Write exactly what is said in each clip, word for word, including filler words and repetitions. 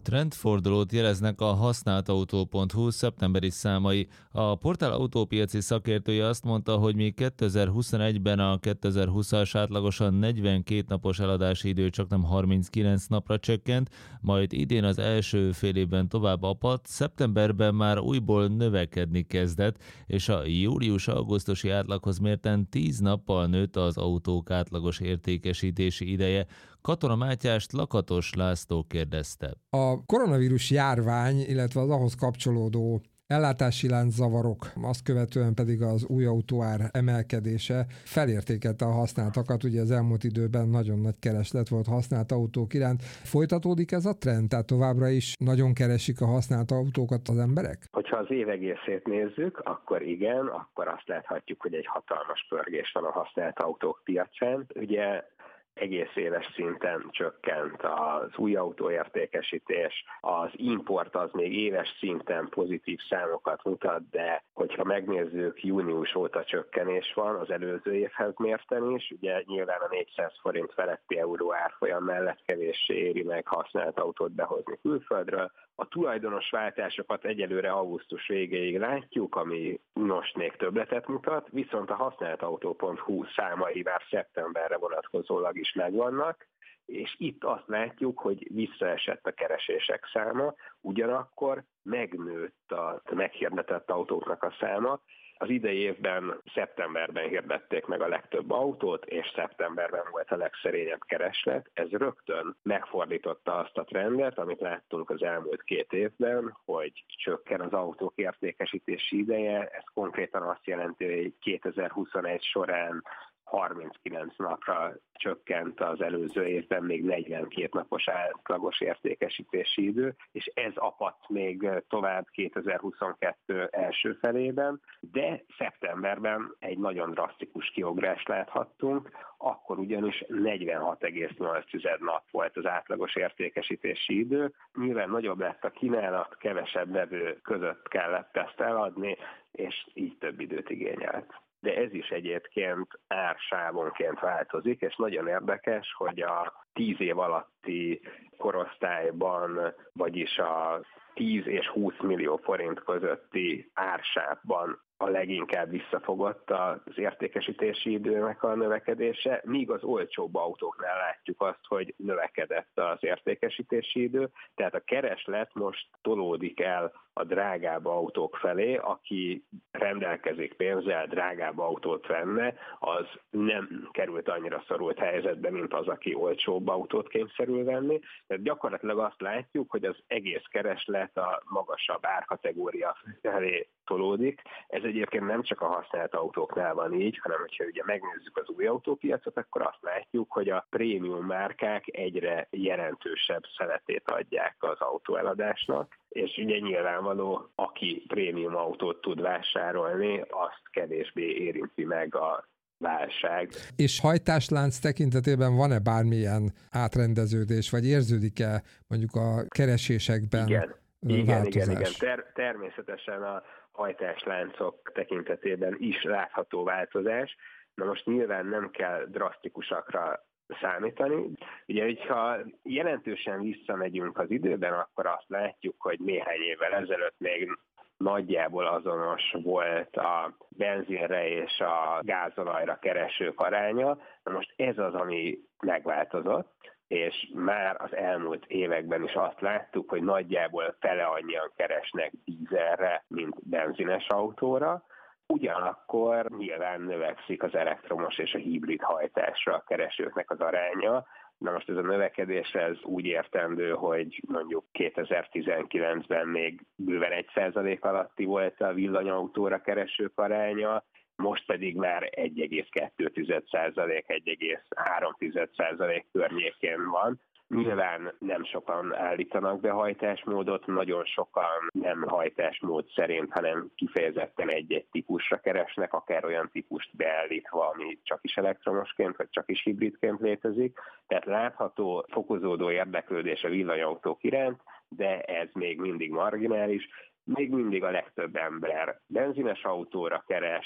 Trendfordulót jeleznek a használtautó pont hu szeptemberi számai. A portál autópiaci szakértője azt mondta, hogy még kétezer-huszonegyben a kétezer-húszas átlagosan negyvenkét napos eladási idő csaknem harminckilenc napra csökkent, majd idén az első fél évben tovább apadt, szeptemberben már újból növekedni kezdett, és a július-augusztusi átlaghoz mérten tíz nappal nőtt az autók átlagos értékesítési ideje. Katona Mátyást Lakatos László kérdezte. A koronavírus járvány, illetve az ahhoz kapcsolódó ellátási lánczavarok, azt követően pedig az új autóár emelkedése felértékelte a használtakat. Ugye az elmúlt időben nagyon nagy kereslet volt használt autók iránt. Folytatódik ez a trend? Tehát továbbra is nagyon keresik a használt autókat az emberek? Hogyha az év egészét nézzük, akkor igen, akkor azt láthatjuk, hogy egy hatalmas pörgés van a használt autók piacán. Ugye egész éves szinten csökkent az új autóértékesítés, az import az még éves szinten pozitív számokat mutat, de hogyha megnézzük, június óta csökkenés van az előző évhez mérten is, ugye nyilván a négyszáz forint feletti euró árfolyam mellett kevéssé éri meg használt autót behozni külföldről. A tulajdonos váltásokat egyelőre augusztus végéig látjuk, ami most még többletet mutat, viszont a használtautó pont hu számai már szeptemberre vonatkozólag is megvannak, és itt azt látjuk, hogy visszaesett a keresések száma, ugyanakkor megnőtt a meghirdetett autóknak a száma. Az idei évben szeptemberben hirdették meg a legtöbb autót, és szeptemberben volt a legszerényebb kereslet. Ez rögtön megfordította azt a trendet, amit láttunk az elmúlt két évben, hogy csökken az autók értékesítési ideje. Ez konkrétan azt jelenti, hogy kétezer-huszonegy során harminckilenc napra csökkent az előző évben még negyvenkét napos átlagos értékesítési idő, és ez apadt még tovább kétezer-huszonkettő első felében, de szeptemberben egy nagyon drasztikus kiugrást láthattunk, akkor ugyanis negyvenhat egész nyolc nap volt az átlagos értékesítési idő. Nyilván nagyobb lett a kínálat, kevesebb vevő között kellett ezt eladni, és így több időt igényelt. De ez is egyébként ársávonként változik, és nagyon érdekes, hogy a tíz év alatti korosztályban, vagyis a tíz és húsz millió forint közötti ársávban a leginkább visszafogott az értékesítési időnek a növekedése, míg az olcsóbb autóknál látjuk azt, hogy növekedett az értékesítési idő, tehát a kereslet most tolódik el a drágább autók felé, aki rendelkezik pénzzel, drágább autót venne, az nem került annyira szorult helyzetbe, mint az, aki olcsóbb autót kényszerül venni. Tehát gyakorlatilag azt látjuk, hogy az egész kereslet a magasabb árkategória felé tolódik. Ez egyébként nem csak a használt autóknál van így, hanem hogyha ugye megnézzük az új autópiacot, akkor azt látjuk, hogy a prémium márkák egyre jelentősebb szeletét adják az autóeladásnak, és ugye nyilvánvaló, aki prémium autót tud vásárolni, azt kevésbé érinti meg a válság. És hajtáslánc tekintetében van-e bármilyen átrendeződés, vagy érződik-e mondjuk a keresésekben? Igen, igen, változás? igen, igen. Ter- természetesen a hajtásláncok tekintetében is látható változás. Na most nyilván nem kell drasztikusakra számítani. Ugye, hogyha jelentősen visszamegyünk az időben, akkor azt látjuk, hogy néhány évvel ezelőtt még nagyjából azonos volt a benzinre és a gázolajra keresők aránya. Na most ez az, ami megváltozott, és már az elmúlt években is azt láttuk, hogy nagyjából fele annyian keresnek dízelre, mint benzines autóra. Ugyanakkor nyilván növekszik az elektromos és a hibrid hajtásra a keresőknek az aránya. Na most ez a növekedés ez úgy értendő, hogy mondjuk kétezer-tizenkilencben még bőven egy százalék alatti volt a villanyautóra keresők aránya, most pedig már egy egész kettő százalék, egy egész három százalék környékén van. Nyilván nem sokan állítanak be hajtásmódot, nagyon sokan nem hajtásmód szerint, hanem kifejezetten egy-egy típusra keresnek, akár olyan típust beállítva, ami csak is elektromosként, vagy csak is hibridként létezik. Tehát látható fokozódó érdeklődés a villanyautók iránt, de ez még mindig marginális. Még mindig a legtöbb ember benzines autóra keres,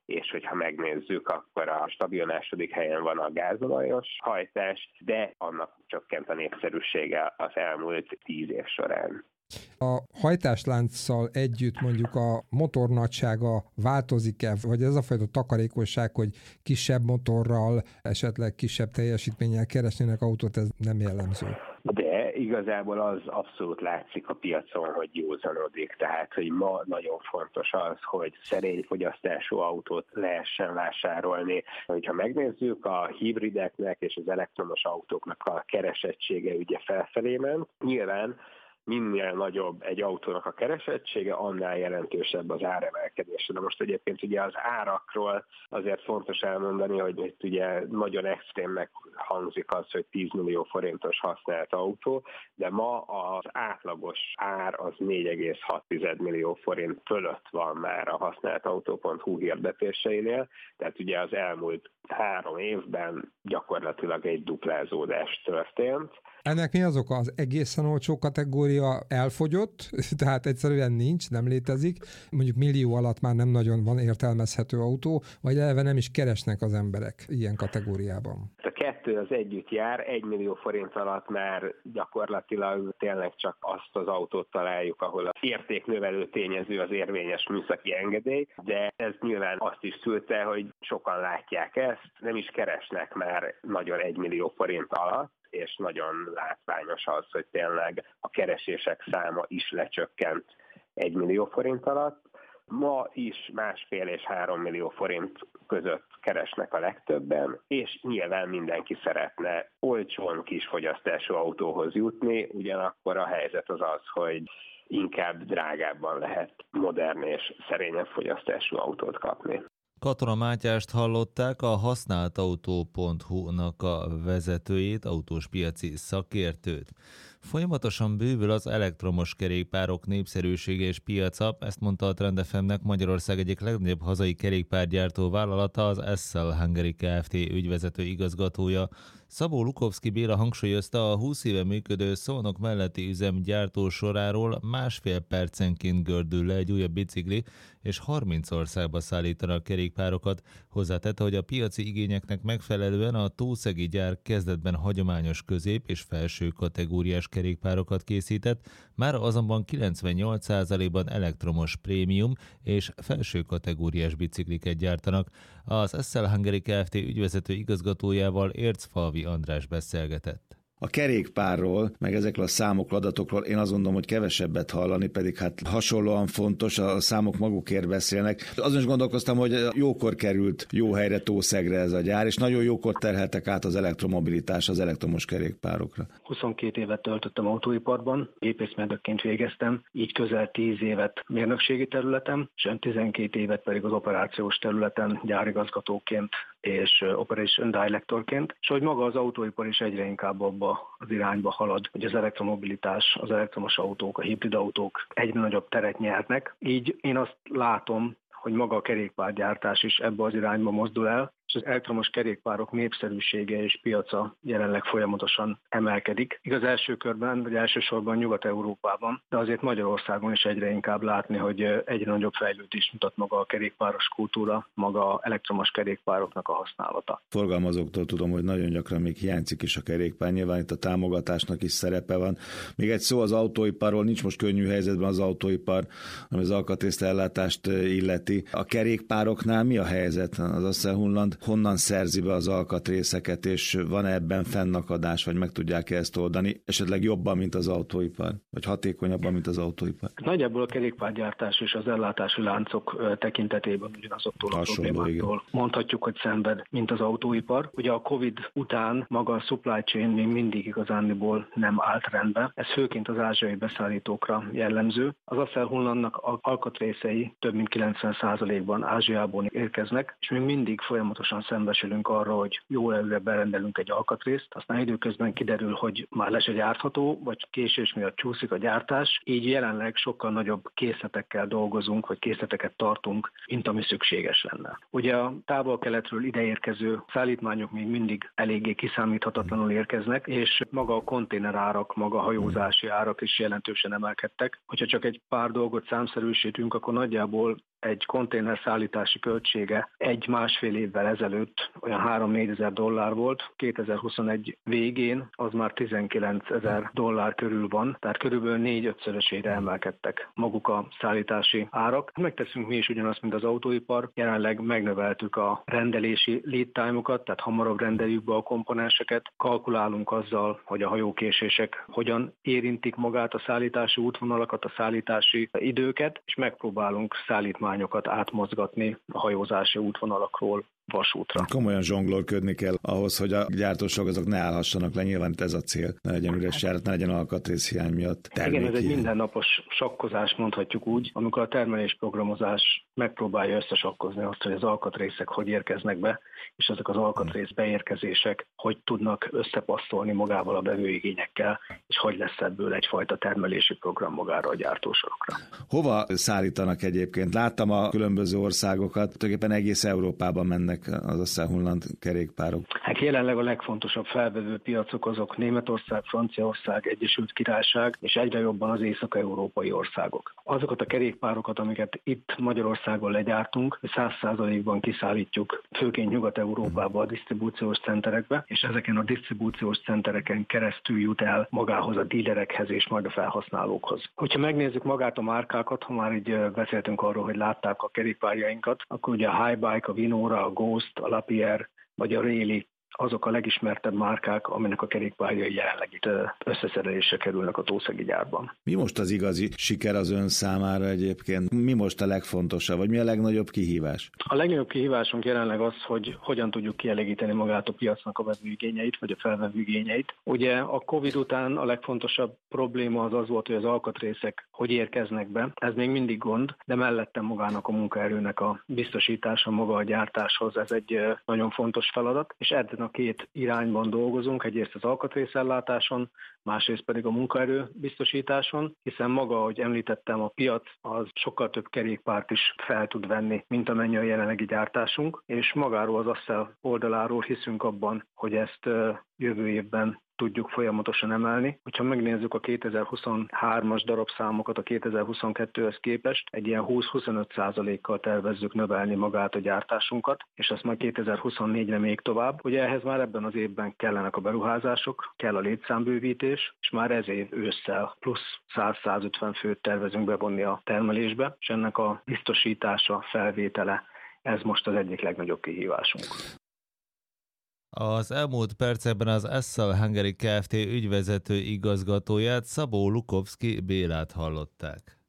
és hogyha megnézzük, akkor a stabil második helyen van a gázolajos hajtás, de annak csökkent a népszerűsége az elmúlt tíz év során. A hajtáslánccal együtt mondjuk a motor nagysága változik-e, vagy ez a fajta takarékosság, hogy kisebb motorral, esetleg kisebb teljesítménnyel keresnének autót, ez nem jellemző? De igazából az abszolút látszik a piacon, hogy józanodik. Tehát, hogy ma nagyon fontos az, hogy szerény fogyasztású autót lehessen vásárolni. Ha megnézzük, a hibrideknek és az elektromos autóknak a keresettsége ugye felfelé ment. Nyilván minél nagyobb egy autónak a keresettsége, annál jelentősebb az áremelkedése. De most egyébként ugye az árakról azért fontos elmondani, hogy itt ugye nagyon extrémnek hangzik az, hogy tíz millió forintos használt autó, de ma az átlagos ár az négy egész hat millió forint fölött van már a használt autó pont hu hirdetéseinél, tehát ugye az elmúlt három évben gyakorlatilag egy duplázódás történt. Ennek mi az oka? Az egészen olcsó kategória elfogyott, tehát egyszerűen nincs, nem létezik. Mondjuk millió alatt már nem nagyon van értelmezhető autó, vagy eleve nem is keresnek az emberek ilyen kategóriában. A kettő az együtt jár, egy millió forint alatt már gyakorlatilag tényleg csak azt az autót találjuk, ahol az értéknövelő tényező az érvényes műszaki engedély, de ez nyilván azt is szülte, hogy sokan látják ezt, nem is keresnek már nagyon egy millió forint alatt, és nagyon látványos az, hogy tényleg a keresések száma is lecsökkent egy millió forint alatt. Ma is másfél és három millió forint között keresnek a legtöbben, és nyilván mindenki szeretne olcsón kis fogyasztású autóhoz jutni, ugyanakkor a helyzet az az, hogy inkább drágábban lehet modern és szerényebb fogyasztású autót kapni. Katona Mátyást hallották, a használtautó pont hu-nak a vezetőjét, autós piaci szakértőt. Folyamatosan bővül az elektromos kerékpárok népszerűsége és piaca, ezt mondta a Trend ef em-nek Magyarország egyik legnagyobb hazai kerékpárgyártó vállalata, az Essel Hungary Kft. Ügyvezető igazgatója. Szabó Lukovszki Béla hangsúlyozta, a húsz éve működő Szolnok melletti üzem gyártó soráról másfél percenként gördül le egy újabb bicikli, és harminc országba szállítanak kerékpárokat. Hozzátette, hogy a piaci igényeknek megfelelően a tószegi gyár kezdetben hagyományos közép- és felső kategóriás kerékpárokat készített, már azonban kilencvennyolc százalékban elektromos prémium és felső kategóriás bicikliket gyártanak. Az Essel Hungary Kft. Ügyvezető igazgatójával Ércfalvi András beszélgetett. A kerékpárról, meg ezekről a számokról, adatokról én azt gondolom, hogy kevesebbet hallani, pedig hát hasonlóan fontos, a számok magukért beszélnek. Azon is gondolkoztam, hogy jókor került jó helyre, Tószegre ez a gyár, és nagyon jókor terheltek át az elektromobilitás az elektromos kerékpárokra. huszonkettő évet töltöttem autóiparban, gépészmérnökként végeztem, így közel tíz évet mérnökségi területen, és tizenkét évet pedig az operációs területen gyárigazgatóként és operation directorként, és hogy maga az autóipar is egyre inkább abba az irányba halad, hogy az elektromobilitás, az elektromos autók, a hibrid autók egyre nagyobb teret nyernek. Így én azt látom, hogy maga a kerékpárgyártás is ebbe az irányba mozdul el, és az elektromos kerékpárok népszerűsége és piaca jelenleg folyamatosan emelkedik. Igaz, első körben, vagy elsősorban Nyugat-Európában, de azért Magyarországon is egyre inkább látni, hogy egyre nagyobb fejlődést mutat maga a kerékpáros kultúra, maga elektromos kerékpároknak a használata. Forgalmazóktól tudom, hogy nagyon gyakran még hiányzik is a kerékpár, nyilván itt a támogatásnak is szerepe van. Még egy szó az autóiparról, nincs most könnyű helyzetben az autóipar, ami az alkatrésztellátást illeti. A kerékpároknál mi a helyzet? Az Essel Holland honnan szerzi be az alkatrészeket, és van ebben fennakadás, vagy meg tudják ezt oldani, esetleg jobban, mint az autóipar, vagy hatékonyabban, mint az autóipar? Nagyjából a kerékpárgyártás és az ellátási láncok tekintetében ugyanazoktól a problémáktól mondhatjuk, hogy szenved, mint az autóipar. Ugye a Covid után maga a supply chain még mindig igazándiból nem állt rendbe. Ez főként az ázsiai beszállítókra jellemző. Az Essel Hollandnak alkatrészei több mint kilencven százalékban Ázsiából érkeznek, és még mindig folyamatosan szembesülünk arra, hogy jól előre berendelünk egy alkatrészt, aztán időközben kiderül, hogy már le se gyártható, vagy késés miatt csúszik a gyártás, így jelenleg sokkal nagyobb készletekkel dolgozunk, vagy készleteket tartunk, mint ami szükséges lenne. Ugye a távol-keletről ideérkező szállítmányok még mindig eléggé kiszámíthatatlanul érkeznek, és maga a konténerárak, maga a hajózási árak is jelentősen emelkedtek. Hogyha csak egy pár dolgot számszerűsítünk, akkor nagyjából egy konténer szállítási költsége egy-másfél évvel ezelőtt olyan három-négyezer dollár volt, kétezer-huszonegy végén az már tizenkilencezer dollár körül van, tehát körülbelül négy-ötszörösére emelkedtek maguk a szállítási árak. Megteszünk mi is ugyanazt, mint az autóipar, jelenleg megnöveltük a rendelési lead time-okat, tehát hamarabb rendeljük be a komponenseket, kalkulálunk azzal, hogy a hajókésések hogyan érintik magát a szállítási útvonalakat, a szállítási időket, és megpróbálunk szállítmányokat átmozgatni a hajózási útvonalakról vasútra. Komolyan zsonglőrködni kell ahhoz, hogy a gyártósok azok ne állhassanak le, nyilván ez a cél, ne legyen üres járat, ne legyen alkatrészhiány miatt. Igen, ez egy mindennapos sakkozás, mondhatjuk úgy, amikor a termelésprogramozás megpróbálja összesakkozni azt, hogy az alkatrészek hogy érkeznek be, és ezek az alkatrész beérkezések hogy tudnak összepasszolni magával a vevőigényekkel, és hogy lesz ebből egyfajta termelési program magára a gyártósorokra. Hova szállítanak egyébként? Láttam a különböző országokat, tulajdonképpen egész Európában mennek az összehullant kerékpárok. Hát jelenleg a legfontosabb felvevő piacok azok Németország, Franciaország, Egyesült Királyság, és egyre jobban az észak-európai országok. Azokat a kerékpárokat, amiket itt Magyarországon legyártunk, száz százalékban kiszállítjuk, főként Nyugat-Európába a disztribúciós centerekbe, és ezeken a disztribúciós centereken keresztül jut el magához a dílerekhez és majd a felhasználókhoz. Hogyha megnézzük magát a márkákat, ha már így beszéltünk arról, hogy látták a kerékpárjainkat, akkor ugye a Highbike, a Vinora, a Ghost, a Lapierre vagy a Raleigh azok a legismertebb márkák, aminek a kerékpárjai jelenleg itt összeszerelésre kerülnek a Tószegi gyárban. Mi most az igazi siker az ön számára egyébként? Mi most a legfontosabb, vagy mi a legnagyobb kihívás? A legnagyobb kihívásunk jelenleg az, hogy hogyan tudjuk kielégíteni magát a piacnak a vevőigényeit, vagy a felvevőigényeit. Ugye a Covid után a legfontosabb probléma az az volt, hogy az alkatrészek hogy érkeznek be. Ez még mindig gond, de mellette magának a munkaerőnek a biztosítása maga a gyártáshoz, ez egy nagyon fontos feladat, és ebben a két irányban dolgozunk, egyrészt az alkatrészellátáson, másrészt pedig a munkaerő biztosításon, hiszen maga, ahogy említettem, a piac az sokkal több kerékpárt is fel tud venni, mint amennyi a jelenlegi gyártásunk, és magáról az Accel oldaláról hiszünk abban, hogy ezt jövő évben tudjuk folyamatosan emelni. Hogyha megnézzük a kétezer-huszonhármas darabszámokat a kétezer-huszonkettőhöz képest, egy ilyen húsz-huszonöt százalékkal tervezzük növelni magát a gyártásunkat, és azt majd kétezer-huszonnégyre még tovább. Ugye ehhez már ebben az évben kellenek a beruházások, kell a létszámbővítés, és már ez év ősszel plusz száz-százötven főt tervezünk bevonni a termelésbe, és ennek a biztosítása, felvétele, ez most az egyik legnagyobb kihívásunk. Az elmúlt percekben az Accel Hungary Kft. Ügyvezető igazgatóját, Szabó Lukovszki Bélát hallották.